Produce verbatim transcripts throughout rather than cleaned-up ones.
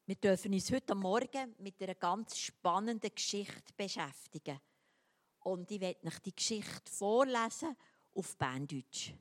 Wir dürfen uns heute Morgen mit einer ganz spannenden Geschichte beschäftigen. Und ich werde euch die Geschichte vorlesen auf Berndeutsch.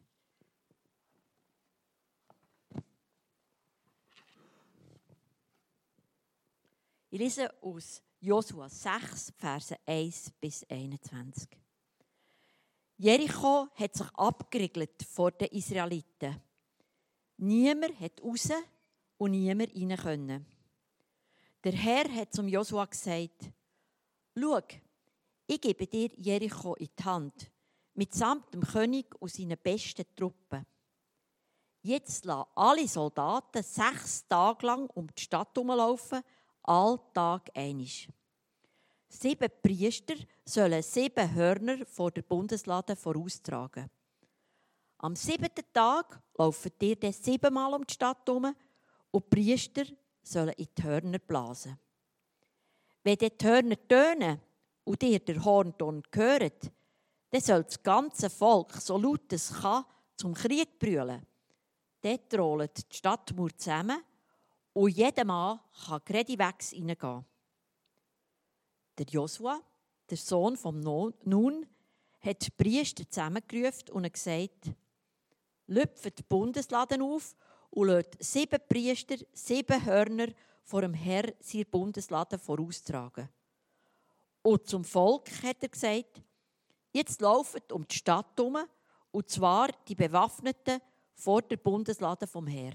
Ich lese aus Josua sechs, Verse eins bis einundzwanzig. Jericho hat sich abgeriegelt vor den Israeliten. Niemand hat raus und niemand rein können. Der Herr hat zum Josua gesagt: Schau, ich gebe dir Jericho in die Hand, mitsamt dem König und seinen besten Truppen. Jetzt lass alle Soldaten sechs Tage lang um die Stadt herumlaufen, alltag einisch. Sieben Priester sollen sieben Hörner vor der Bundeslade voraustragen. Am siebten Tag laufen ihr dann siebenmal um die Stadt herum und die Priester sollen in die Hörner blasen. Wenn die Hörner tönen und ihr der Hornton hört, dann soll das ganze Volk so laut es kann zum Krieg brüllen. Dort rollen die Stadtmauer zusammen und jeder Mann kann geradewegs reingehen. Der Josua, der Sohn von Nun, hat die Priester zusammengerufen und gesagt: Lüpft die Bundeslade auf und lässt sieben Priester, sieben Hörner vor dem Herr seine Bundeslade voraustragen. Und zum Volk hat er gesagt: Jetzt laufen um die Stadt herum, und zwar die Bewaffneten vor der Bundeslade vom Herr.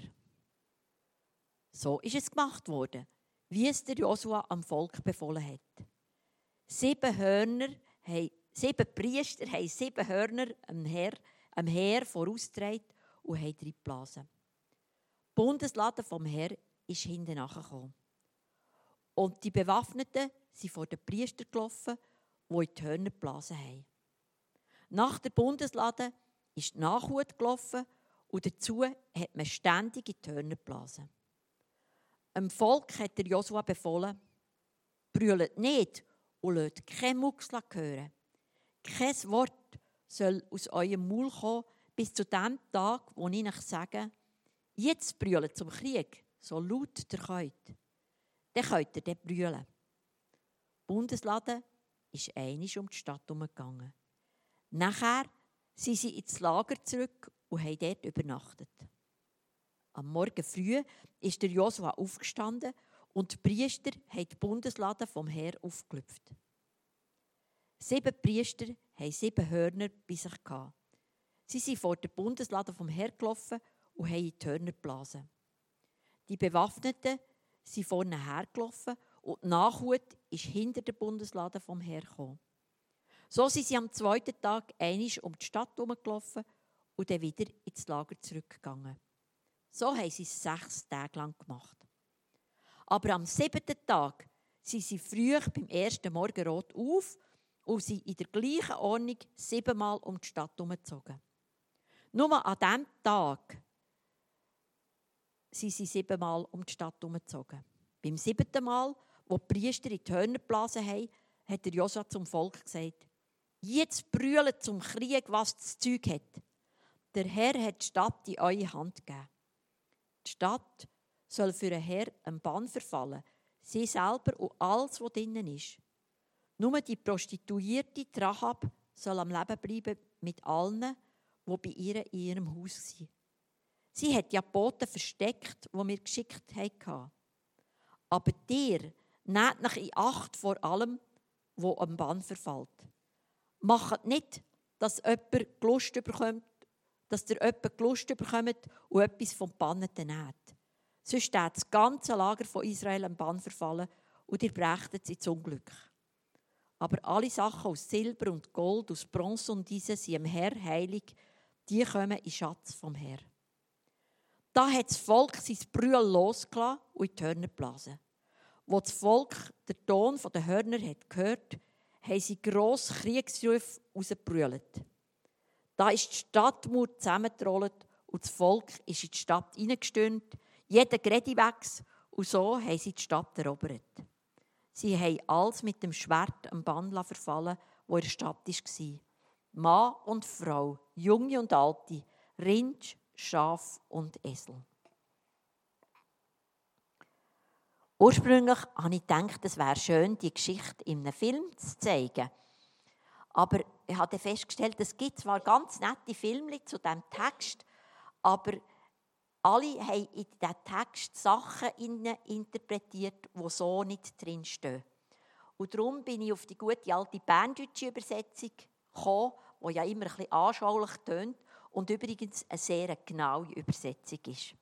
So ist es gemacht worden, wie es der Josua am Volk befohlen hat. Sieben Hörner, sieben Priester haben sieben Hörner am Heer, am Heer vorausgetragen und haben reingeblasen. Die Bundeslade vom Herr ist hinten nachgekommen. Und die Bewaffneten sind vor den Priestern gelaufen, die in die Hörner geblasen haben. Nach der Bundeslade ist die Nachhut gelaufen und dazu hat man ständig in die Hörner geblasen. Dem Volk hat der Josua befohlen: Brüllt nicht und lasst kein Mucksel hören. Kein Wort soll aus eurem Maul kommen bis zu dem Tag, wo ich euch sage: Jetzt brüllt zum Krieg, so laut ihr könnt. Dann könnt ihr dann brüllen. Die Bundeslade ist einmal um die Stadt herumgegangen. Nachher sind sie ins Lager zurück und haben dort übernachtet. Am Morgen früh ist der Josua aufgestanden und die Priester haben die Bundeslade vom Herr aufgelüpft. Sieben Priester haben sieben Hörner bei sich gehabt. Sie sind vor der Bundeslade vom Herr gelaufen und haben in die Hörner geblasen. Die Bewaffneten sind vorne hergelaufen und die Nachhut ist hinter der Bundeslade vom Herr gekommen. So sind sie am zweiten Tag einmal um die Stadt herumgelaufen und dann wieder ins Lager zurückgegangen. So haben sie es sechs Tage lang gemacht. Aber am siebten Tag sind sie früh beim ersten Morgenrot auf und sind in der gleichen Ordnung siebenmal um die Stadt herumgezogen. Nur an diesem Tag sind sie siebenmal um die Stadt herumgezogen. Beim siebten Mal, wo die Priester in die Hörner geblasen haben, hat der Josua zum Volk gesagt: Jetzt brüllt zum Krieg, was das Zeug hat. Der Herr hat die Stadt in eure Hand gegeben. Die Stadt soll für den Herr einen Bann verfallen, sie selber und alles, was drinnen ist. Nur die Prostituierte Rahab soll am Leben bleiben mit allen, die bei ihr in ihrem Haus sind. Sie hat ja die Boten versteckt, die wir geschickt hatten. Aber dir nehmt euch in Acht vor allem, wo am Bann verfällt. Macht nicht, dass jemand Lust bekommt, dass ihr jemand Lust bekommt und etwas vom Banneten nehmt. Sonst steht das ganze Lager von Israel am Bann verfallen und ihr brechtet ins Unglück. Aber alle Sachen aus Silber und Gold, aus Bronze und Eisen sind dem Herr heilig, die kommen in Schatz vom Herr. Da hat das Volk sein Brüll losgelassen und in die Hörner geblasen. Wo das Volk den Ton der Hörner hat gehört, haben sie grosse Kriegsrufe rausgebrüllt. Da ist die Stadtmauer zusammengerollt und das Volk ist in die Stadt hineingestürmt, jeder geradewegs, und so haben sie die Stadt erobert. Sie haben alles mit dem Schwert am Bann verfallen, wo in der Stadt war. Mann und Frau, Junge und Alte, Rind, Schaf und Esel. Ursprünglich habe ich gedacht, es wäre schön, die Geschichte in einem Film zu zeigen. Aber ich habe festgestellt, es gibt zwar ganz nette Filme zu diesem Text, aber alle haben in diesen Text Sachen interpretiert, die so nicht drinstehen. Und darum bin ich auf die gute alte berndeutsche Übersetzung gekommen, die ja immer ein bisschen anschaulich tönt und übrigens eine sehr genaue Übersetzung ist.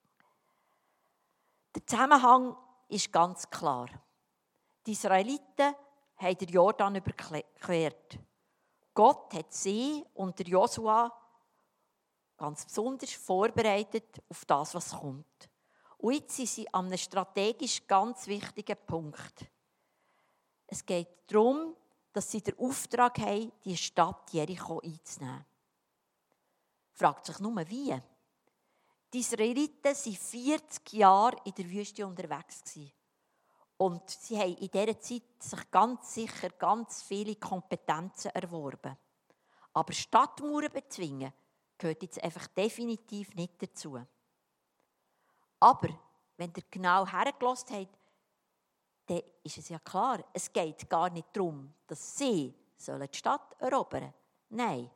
Der Zusammenhang ist ganz klar. Die Israeliten haben den Jordan überquert. Gott hat sie und Josua ganz besonders vorbereitet auf das, was kommt. Und jetzt sind sie an einem strategisch ganz wichtigen Punkt. Es geht darum, dass sie den Auftrag haben, die Stadt Jericho einzunehmen. Fragt sich nur, wie? Die Israeliten waren vierzig Jahre in der Wüste unterwegs. Und sie haben in dieser Zeit sich ganz sicher ganz viele Kompetenzen erworben. Aber Stadtmauern bezwingen gehört jetzt einfach definitiv nicht dazu. Aber wenn ihr genau hergelassen habt, dann ist es ja klar, es geht gar nicht darum, dass sie die Stadt erobern sollen. Nein.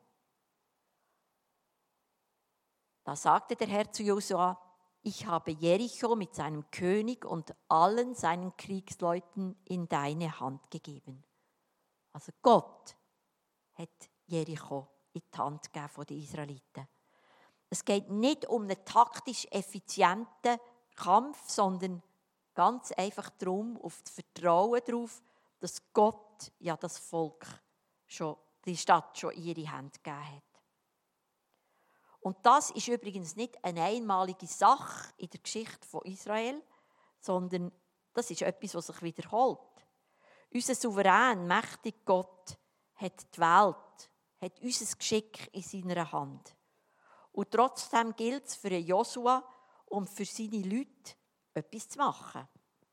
Da sagte der Herr zu Josua: Ich habe Jericho mit seinem König und allen seinen Kriegsleuten in deine Hand gegeben. Also Gott hat Jericho in die Hand gegeben von den Israeliten. Es geht nicht um einen taktisch effizienten Kampf, sondern ganz einfach darum, auf das Vertrauen darauf, dass Gott ja das Volk, schon, die Stadt schon in ihre Hand gegeben hat. Und das ist übrigens nicht eine einmalige Sache in der Geschichte von Israel, sondern das ist etwas, was sich wiederholt. Unser souverän, mächtiger Gott hat die Welt, hat unser Geschick in seiner Hand. Und trotzdem gilt es für Josua und für seine Leute, etwas zu machen.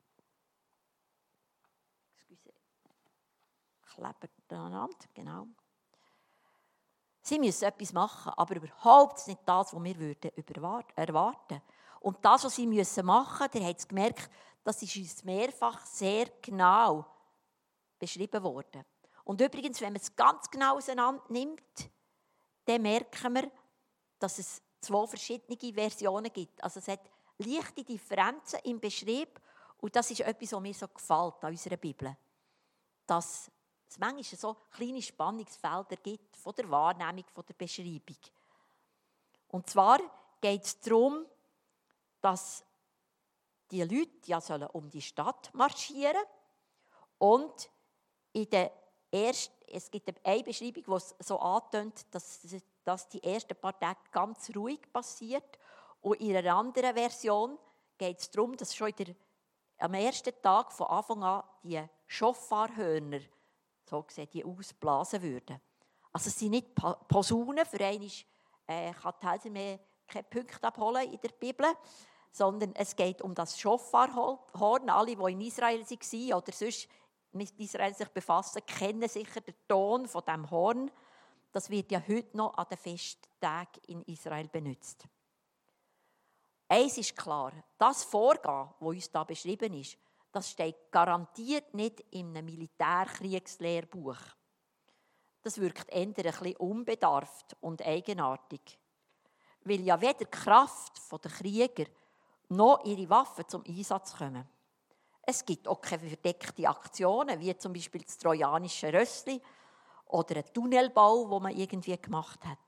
Excuse. Kleber aneinander, genau. Sie müssen etwas machen, aber überhaupt nicht das, was wir erwarten würden. Und das, was sie machen müssen, ihr habt es gemerkt, das ist uns mehrfach sehr genau beschrieben worden. Und übrigens, wenn man es ganz genau auseinander nimmt, dann merken wir, dass es zwei verschiedene Versionen gibt. Also es hat leichte Differenzen im Beschrieb und das ist etwas, was mir so gefällt an unserer Bibel. Dass es manchmal so kleine Spannungsfelder gibt von der Wahrnehmung, von der Beschreibung. Und zwar geht es darum, dass die Leute ja sollen um die Stadt marschieren und in der ersten, es gibt eine Beschreibung, die es so antönt, dass, dass die ersten paar Tage ganz ruhig passiert. Und in einer anderen Version geht es darum, dass schon der, am ersten Tag von Anfang an die Schofarhörner, so sehen die ausblasen würden. Also es sind nicht Posaunen, für einmal äh, kann die Helser mehr keine Punkte abholen in der Bibel, sondern es geht um das Schofarhorn. Alle, die in Israel waren oder sonst mit Israel sich befassen, kennen sicher den Ton von dem Horn. Das wird ja heute noch an den Festtagen in Israel benutzt. Eins ist klar, das Vorgehen, das uns hier beschrieben ist, das steht garantiert nicht in einem Militärkriegslehrbuch. Das wirkt eher ein bisschen unbedarft und eigenartig. Weil ja weder die Kraft der Krieger noch ihre Waffen zum Einsatz kommen. Es gibt auch keine verdeckten Aktionen, wie zum Beispiel das trojanische Rössli oder ein Tunnelbau, den man irgendwie gemacht hat.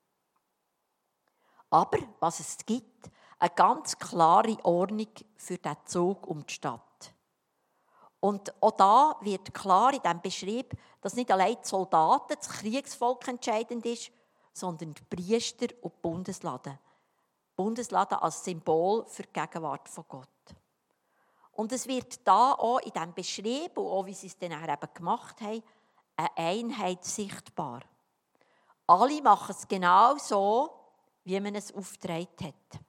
Aber was es gibt, eine ganz klare Ordnung für den Zug um die Stadt. Und auch da wird klar in diesem Beschrieb, dass nicht allein die Soldaten, das Kriegsvolk entscheidend ist, sondern die Priester und die Bundeslade. Die Bundeslade als Symbol für die Gegenwart von Gott. Und es wird da auch in diesem Beschrieb, und auch wie sie es dann eben gemacht haben, eine Einheit sichtbar. Alle machen es genau so, wie man es aufgetragen hat.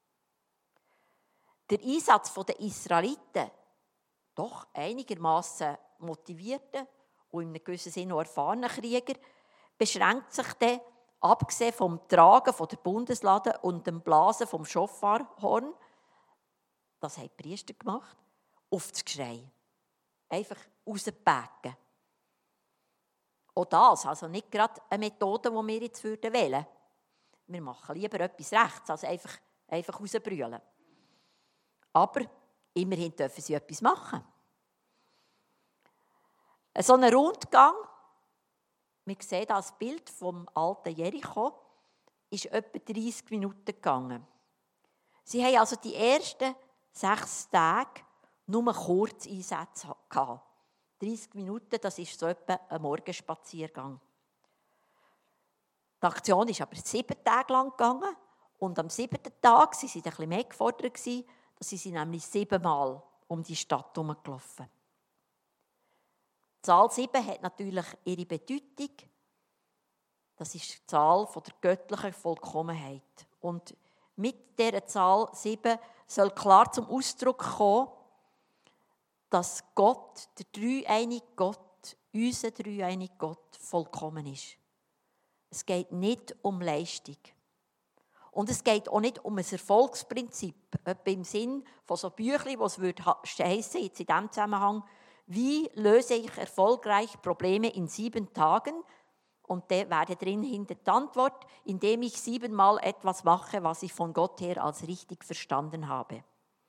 Der Einsatz der Israeliten, doch einigermaßen motivierten und in einem gewissen Sinne auch erfahrenen Krieger, beschränkt sich dann, abgesehen vom Tragen von der Bundeslade und dem Blasen vom Schofarhorn, das haben die Priester gemacht, auf das Geschrei. Einfach rauspacken. Auch das, also nicht gerade eine Methode, die wir jetzt wählen würden. Wir machen lieber etwas rechts, als einfach, einfach rausbrüllen. Aber immerhin dürfen sie etwas machen. So ein Rundgang, wir sehen das Bild vom alten Jericho, ist etwa dreißig Minuten gegangen. Sie haben also die ersten sechs Tage nur Kurzeinsätze gehabt. dreißig Minuten, das ist so etwa ein Morgenspaziergang. Die Aktion ist aber sieben Tage lang gegangen und am siebten Tag waren sie ein bisschen mehr gefordert, dass sie nämlich siebenmal um die Stadt herumgelaufen. Die Zahl sieben hat natürlich ihre Bedeutung. Das ist die Zahl der göttlichen Vollkommenheit. Und mit dieser Zahl sieben soll klar zum Ausdruck kommen, dass Gott, der dreieinige Gott, unser dreieinige Gott, vollkommen ist. Es geht nicht um Leistung. Und es geht auch nicht um ein Erfolgsprinzip. Etwa im Sinn von so Büchlein, wo es heissen, jetzt in diesem Zusammenhang, wie löse ich erfolgreich Probleme in sieben Tagen? Und da wäre drin hinter die Antwort, indem ich siebenmal etwas mache, was ich von Gott her als richtig verstanden habe.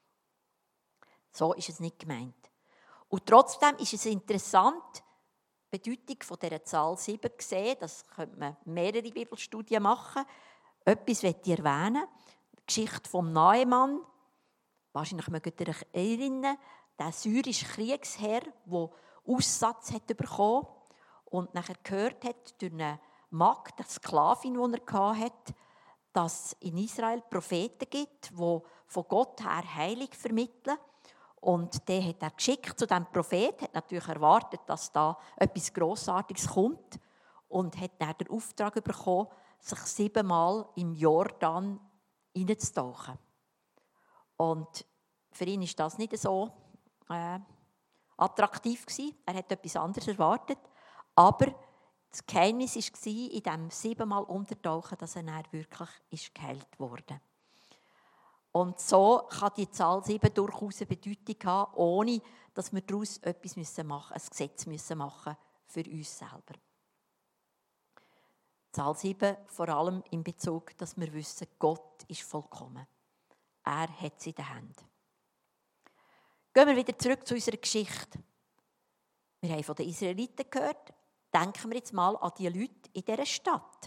So ist es nicht gemeint. Und trotzdem ist es interessant, die Bedeutung von dieser Zahl sieben zu sehen. Das könnte man mehrere Bibelstudien machen. Etwas möchte ich erwähnen. Die Geschichte vom Naemann. Wahrscheinlich mögt ihr euch erinnern, der syrische Kriegsherr, der Aussatz hat bekommen und nachher gehört hat durch eine Magd, eine Sklavin, die er hatte, dass es in Israel Propheten gibt, die von Gott her Heilung vermitteln. Und den hat er geschickt zu diesem Prophet, hat natürlich erwartet, dass da etwas Grossartiges kommt und hat dann den Auftrag bekommen, sich siebenmal im Jordan hineinzutauchen. Und für ihn war das nicht so äh, attraktiv gewesen. Er hat etwas anderes erwartet. Aber das Geheimnis war in diesem siebenmal Untertauchen, dass er dann wirklich ist geheilt wurde. Und so kann die Zahl sieben durchaus eine Bedeutung haben, ohne dass wir daraus etwas machen müssen, ein Gesetz müssen machen für uns selber. Zahl sieben vor allem in Bezug, dass wir wissen, Gott ist vollkommen. Er hat sie in den Händen. Gehen wir wieder zurück zu unserer Geschichte. Wir haben von den Israeliten gehört. Denken wir jetzt mal an die Leute in dieser Stadt.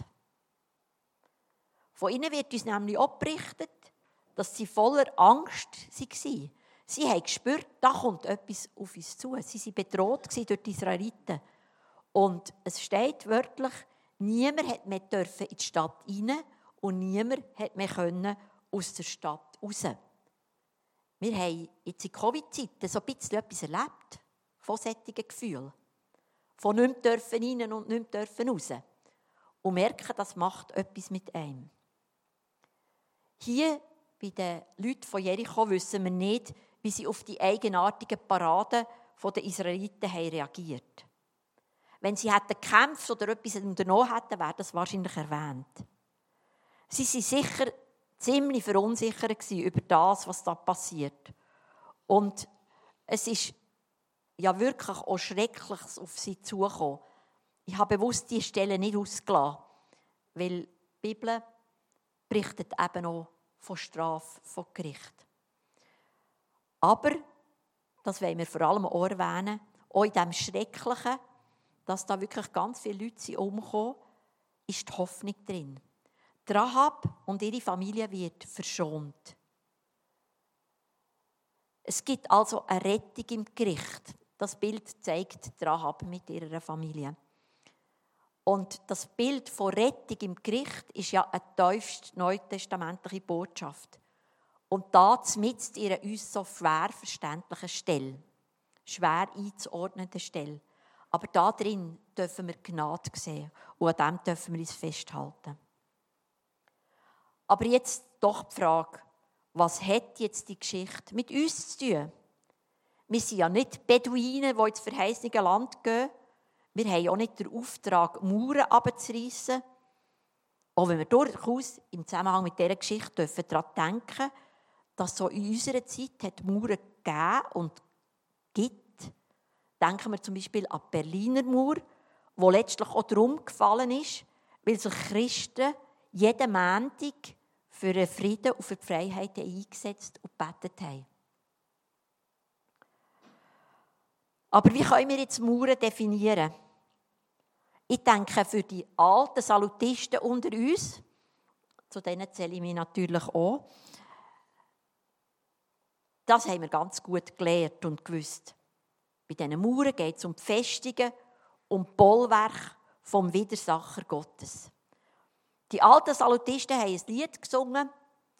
Von ihnen wird uns nämlich auch berichtet, dass sie voller Angst waren. Sie haben gespürt, da kommt etwas auf uns zu. Sie waren bedroht durch die Israeliten. Und es steht wörtlich, niemand durfte mehr in die Stadt rein und niemand konnte aus der Stadt raus. Wir haben jetzt in Covid-Zeiten so ein bisschen etwas erlebt von solchen Gefühlen. Von nicht mehr rein und nicht mehr raus. Und merken, das macht etwas mit einem. Hier bei den Leuten von Jericho wissen wir nicht, wie sie auf die eigenartigen Paraden der Israeliten haben reagiert. Wenn sie hätten gekämpft oder etwas unternommen hätten, wäre das wahrscheinlich erwähnt. Sie waren sicher ziemlich verunsichert über das, was da passiert. Und es ist ja wirklich auch Schreckliches auf sie zugekommen. Ich habe bewusst diese Stelle nicht ausgelassen, weil die Bibel berichtet eben auch von Strafe, von Gericht. Aber, das wollen wir vor allem auch erwähnen, auch in dem Schrecklichen, dass da wirklich ganz viele Leute umkommen, ist die Hoffnung drin. Die Rahab und ihre Familie wird verschont. Es gibt also eine Rettung im Gericht. Das Bild zeigt die Rahab mit ihrer Familie. Und das Bild von Rettung im Gericht ist ja eine tiefst neutestamentliche Botschaft. Und da mitten in einer uns so schwer verständlichen Stelle, schwer einzuordnende Stelle. Aber da drin dürfen wir Gnade sehen und an dem dürfen wir uns festhalten. Aber jetzt doch die Frage, was hat jetzt die Geschichte mit uns zu tun? Wir sind ja nicht Beduinen, die ins verheißene Land gehen. Wir haben auch nicht den Auftrag, Mauern herabzureissen. Auch wenn wir durchaus im Zusammenhang mit dieser Geschichte daran denken dürfen, dass so in unserer Zeit hat Mauern gegeben und gibt. Denken wir zum Beispiel an die Berliner Mauer, die letztlich auch darum gefallen ist, weil sich Christen jeden Montag für den Frieden und für die Freiheit eingesetzt und gebetet haben. Aber wie können wir jetzt Mauern definieren? Ich denke, für die alten Salutisten unter uns, zu denen zähle ich mich natürlich auch, das haben wir ganz gut gelernt und gewusst. Bei diesen Mauern geht es um die Festungen, um die Bollwerke vom Widersacher Gottes. Die alten Salutisten haben ein Lied gesungen,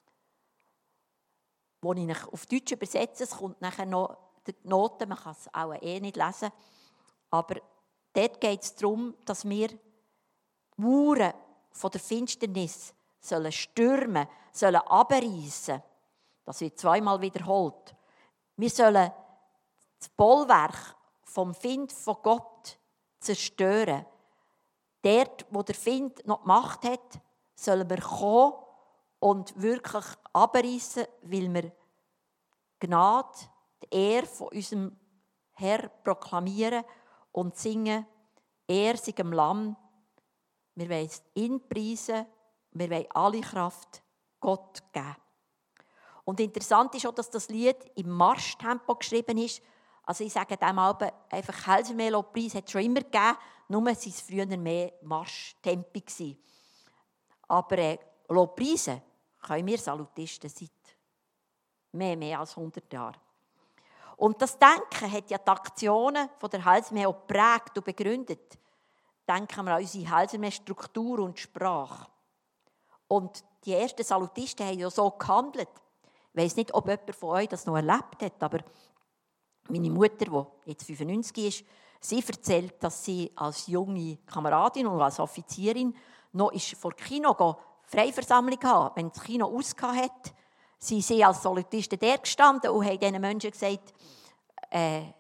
das ich auf Deutsch übersetze. Es kommt nachher noch die Noten, man kann es auch eh nicht lesen. Aber dort geht es darum, dass wir die Mauern von der Finsternis sollen stürmen, sollen abreißen. Das wird zweimal wiederholt. Wir sollen das Bollwerk vom Find von Gott zerstören. Dort, wo der Find noch die Macht hat, sollen wir kommen und wirklich abreißen, weil wir Gnade, die Ehre von unserem Herr proklamieren und singen, er sei dem Lamm. Wir wollen ihn preisen, wir wollen alle Kraft Gott geben. Und interessant ist auch, dass das Lied im Marschtempo geschrieben ist. Also ich sage dem Alben einfach, Halsermeer-Lobpreis hat es schon immer gegeben, nur waren es früher mehr Marschtempi gewesen. Aber äh, Lobpreisen können wir Salutisten seit mehr, mehr als hundert Jahren. Und das Denken hat ja die Aktionen von der Halsermeer auch geprägt und begründet. Denken wir an unsere Halsermeer-Struktur und Sprache. Und die ersten Salutisten haben ja so gehandelt. Ich weiss nicht, ob jemand von euch das noch erlebt hat, aber meine Mutter, die jetzt fünfundneunzig ist, sie erzählt, dass sie als junge Kameradin und als Offizierin noch vor dem Kino Freiversammlung hatte. Wenn das Kino ausgehabt hat, sind sie als Salutisten dort gestanden und haben diesen Menschen gesagt, äh,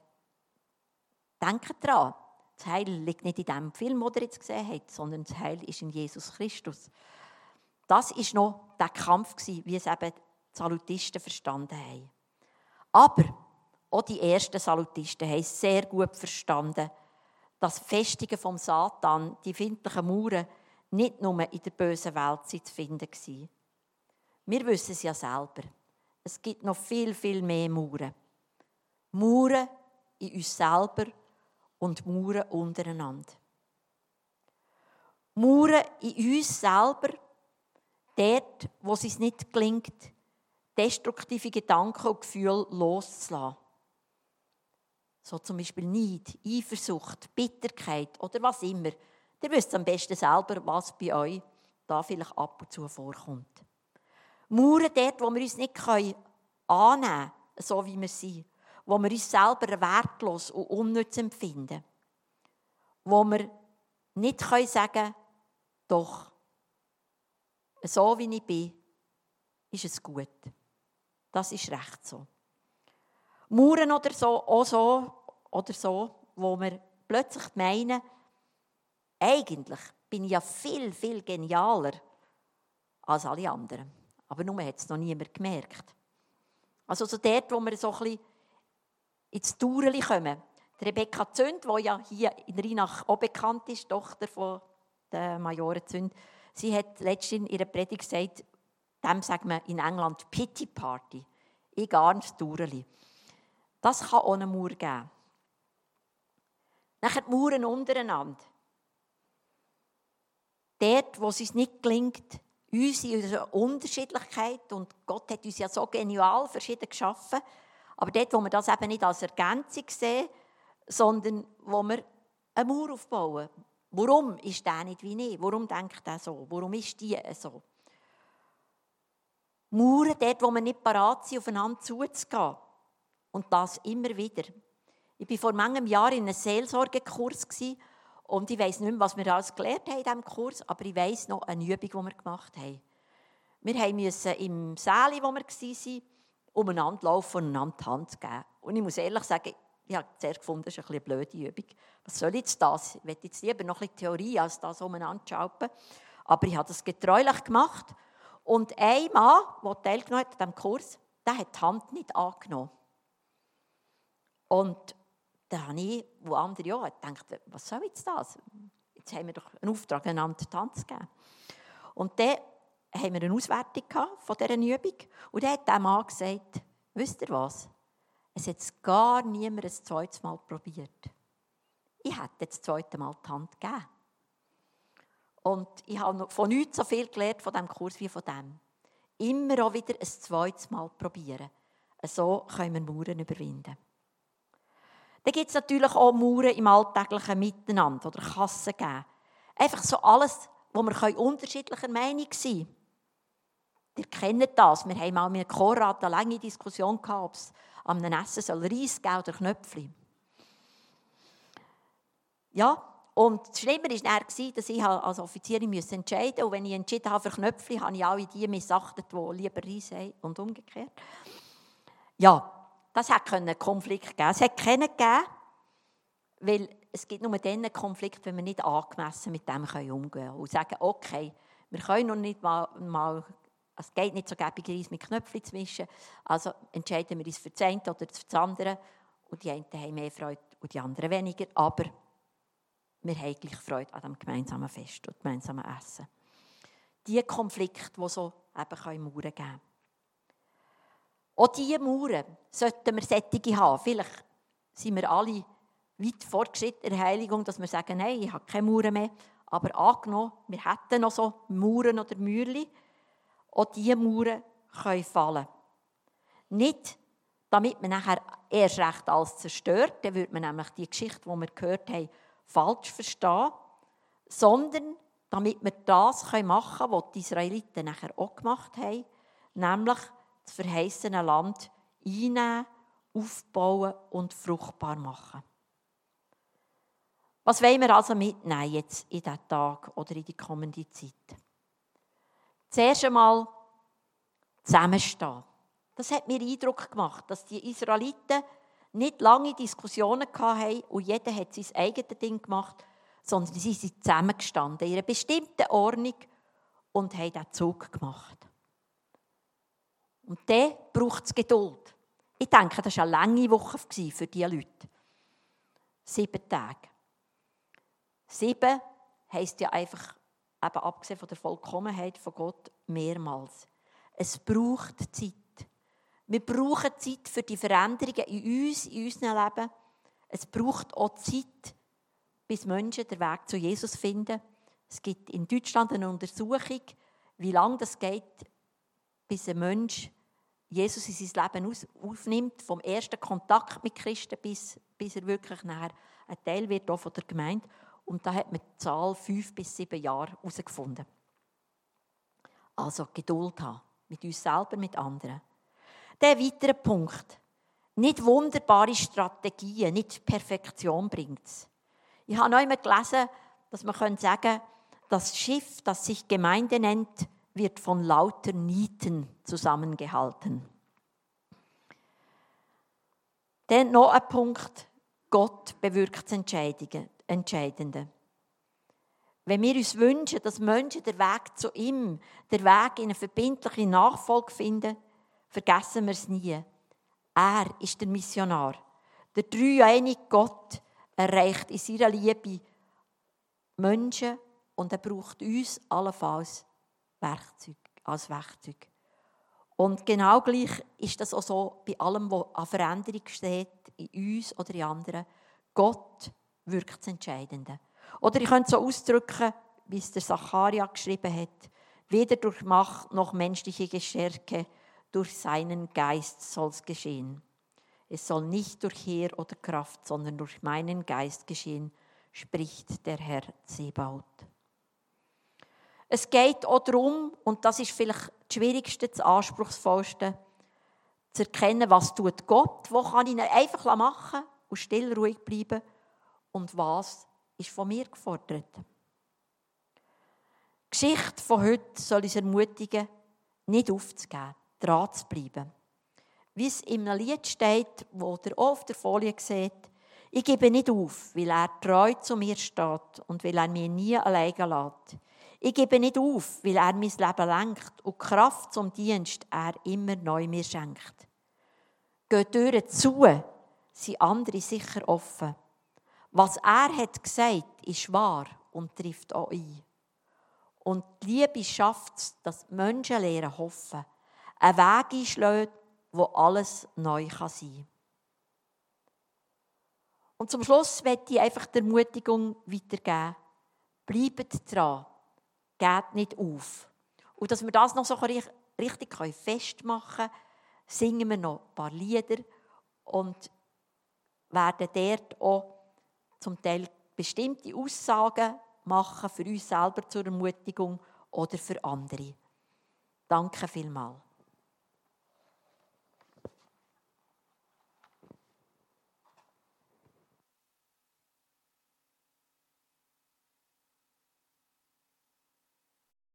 denkt daran, das Heil liegt nicht in dem Film, den ihr jetzt gesehen habt, sondern das Heil ist in Jesus Christus. Das war noch der Kampf, wie es eben die Salutisten verstanden haben. Aber auch die ersten Salutisten haben sehr gut verstanden, dass die Festungen vom Satan, die findlichen Mauern, nicht nur in der bösen Welt zu finden waren. Wir wissen es ja selber. Es gibt noch viel, viel mehr Mauern. Mauern in uns selber und Mauern untereinander. Mauern in uns selber, dort, wo es uns nicht gelingt, destruktive Gedanken und Gefühle loszulassen. So zum Beispiel Neid, Eifersucht, Bitterkeit oder was immer. Ihr wisst am besten selber, was bei euch da vielleicht ab und zu vorkommt. Mauern dort, wo wir uns nicht annehmen können, so wie wir sind. Wo wir uns selber wertlos und unnütz empfinden. Wo wir nicht sagen können, doch, so wie ich bin, ist es gut. Das ist recht so. Mauern oder so, auch so, oder so, wo wir plötzlich meinen, eigentlich bin ich ja viel, viel genialer als alle anderen. Aber nur hat es noch niemand gemerkt. Also so dort, wo wir so ein bisschen ins Tureli kommen. Die Rebecca Zünd, die ja hier in Rheinach auch bekannt ist, Tochter von der Majore Zünd, sie hat letztens in ihrer Predigt gesagt, dem sagt man in England Pity Party. Ich gehe ins Tureli. Das kann auch eine Mauer geben. Nachher die Mauern untereinander. Dort, wo es uns nicht gelingt, uns in unserer Unterschiedlichkeit, und Gott hat uns ja so genial verschieden geschaffen, aber dort, wo wir das eben nicht als Ergänzung sehen, sondern wo wir eine Mauer aufbauen. Warum ist der nicht wie ich? Warum denkt er so? Warum ist die so? Mauern dort, wo wir nicht bereit sind, aufeinander zuzugehen. Und das immer wieder. Ich war vor manchem Jahr in einem Seelsorgekurs und ich weiss nicht mehr, was wir alles gelernt haben in diesem Kurs, aber ich weiss noch eine Übung, die wir gemacht haben. Wir mussten im Säle, wo wir waren, umeinander laufen und einander die Hand geben. Und ich muss ehrlich sagen, ich habe zuerst gefunden, das ist eine blöde Übung. Was soll jetzt das? Ich möchte jetzt lieber noch ein bisschen Theorie, als das umeinander zu schalten. Aber ich habe das getreulich gemacht. Und ein Mann, der teilgenommen hat an diesem Kurs, der hat die Hand nicht angenommen. Und dann habe ich, wo andere auch, gedacht, was soll jetzt das? Jetzt haben wir doch einen Auftrag, einander Tanz zu geben. Und dann haben wir eine Auswertung von dieser Übung. Und dann hat der Mann gesagt, wisst ihr was? Es hat gar niemand ein zweites Mal probiert. Ich hätte das zweite Mal die Hand gegeben. Und ich habe von nichts so viel gelernt von diesem Kurs wie von dem. Immer auch wieder ein zweites Mal probieren. So können wir Mauern überwinden. Dann gibt es natürlich auch Mauern im alltäglichen Miteinander oder Kassen geben. Einfach so alles, wo wir unterschiedlicher Meinung sein können. Ihr kennt das. Wir haben mal mit Korrat eine lange Diskussion gehabt, ob es am Essen soll Reis geben oder Knöpfchen. Ja, und das Schlimme war dann, dass ich als Offizierin entscheiden musste. Und wenn ich entschieden habe für Knöpfchen, habe ich alle die missachtet, die lieber Reis haben und umgekehrt. Ja, das hätte einen Konflikt geben. Es hat keinen gegeben, weil es gibt nur dann einen Konflikt, wenn wir nicht angemessen mit dem umgehen können. Und sagen, okay, wir können noch nicht mal, mal es geht nicht so gäbig Reis mit Knöpfchen zu mischen, also entscheiden wir uns für das eine oder für das andere. Und die einen haben mehr Freude und die anderen weniger, aber wir haben gleich Freude an dem gemeinsamen Fest und gemeinsamen Essen. Diese Konflikte, die so eben Mauern geben können. Auch diese Mauern sollten wir solche haben. Vielleicht sind wir alle weit fortgeschritten in der Heiligung, dass wir sagen, nein, ich habe keine Mauern mehr. Aber angenommen, wir hätten noch so Mauern oder Mäuerchen. Auch diese Mauern können fallen. Nicht, damit man nachher erst recht alles zerstört, dann würde man nämlich die Geschichte, die wir gehört haben, falsch verstehen, sondern damit wir das machen können, was die Israeliten nachher auch gemacht haben, nämlich das verheißene Land einnehmen, aufbauen und fruchtbar machen. Was wollen wir also mitnehmen jetzt in diesen Tag oder in die kommende Zeit? Zuerst einmal zusammenstehen. Das hat mir Eindruck gemacht, dass die Israeliten nicht lange Diskussionen hatten und jeder hat sein eigenes Ding gemacht, sondern sie sind zusammengestanden in einer bestimmten Ordnung und haben diesen Zug gemacht. Und dann braucht es Geduld. Ich denke, das war eine lange Woche für diese Leute. Sieben Tage. Sieben heisst ja einfach, eben abgesehen von der Vollkommenheit von Gott, mehrmals. Es braucht Zeit. Wir brauchen Zeit für die Veränderungen in uns, in unserem Leben. Es braucht auch Zeit, bis Menschen den Weg zu Jesus finden. Es gibt in Deutschland eine Untersuchung, wie lange das geht, bis ein Mensch Jesus in sein Leben aufnimmt, vom ersten Kontakt mit Christen bis, bis er wirklich nachher ein Teil wird auch von der Gemeinde. Und da hat man die Zahl fünf bis sieben Jahre herausgefunden. Also Geduld haben, mit uns selber, mit anderen. Der weitere Punkt. Nicht wunderbare Strategien, nicht Perfektion bringt es. Ich habe noch einmal gelesen, dass man sagen kann, das Schiff, das sich Gemeinde nennt, wird von lauter Nieten zusammengehalten. Dann noch ein Punkt. Gott bewirkt das Entscheidende. Wenn wir uns wünschen, dass Menschen den Weg zu ihm, den Weg in eine verbindliche Nachfolge finden, vergessen wir es nie. Er ist der Missionar. Der dreieinige Gott erreicht in seiner Liebe Menschen und er braucht uns allenfalls Werkzeug, als Werkzeug. Und genau gleich ist das auch so bei allem, was an Veränderung steht, in uns oder in anderen. Gott wirkt das Entscheidende. Oder ich könnte es so ausdrücken, wie es der Zacharia geschrieben hat, weder durch Macht noch menschliche Stärke, durch seinen Geist soll es geschehen. Es soll nicht durch Heer oder Kraft, sondern durch meinen Geist geschehen, spricht der Herr Zebaoth. Es geht auch darum, und das ist vielleicht das Schwierigste, das Anspruchsvollste, zu erkennen, was tut Gott, wo kann ich ihn einfach machen und still, ruhig bleiben und was ist von mir gefordert. Die Geschichte von heute soll uns ermutigen, nicht aufzugeben, dran zu bleiben. Wie es in einem Lied steht, wo ihr auf der Folie seht, ich gebe nicht auf, weil er treu zu mir steht und weil er mich nie alleine lässt. Ich gebe nicht auf, weil er mein Leben lenkt und Kraft zum Dienst er immer neu mir schenkt. Geht Türen zu, sind andere sicher offen. Was er hat gesagt, ist wahr und trifft auch ein. Und die Liebe schafft es, dass die Menschen lernen hoffen, einen Weg einschlägt, wo alles neu sein kann. Und zum Schluss möchte ich einfach die Ermutigung weitergeben. Bleibt dran, gebt nicht auf. Und dass wir das noch so richtig festmachen können, singen wir noch ein paar Lieder und werden dort auch zum Teil bestimmte Aussagen machen für uns selber zur Ermutigung oder für andere. Danke vielmals.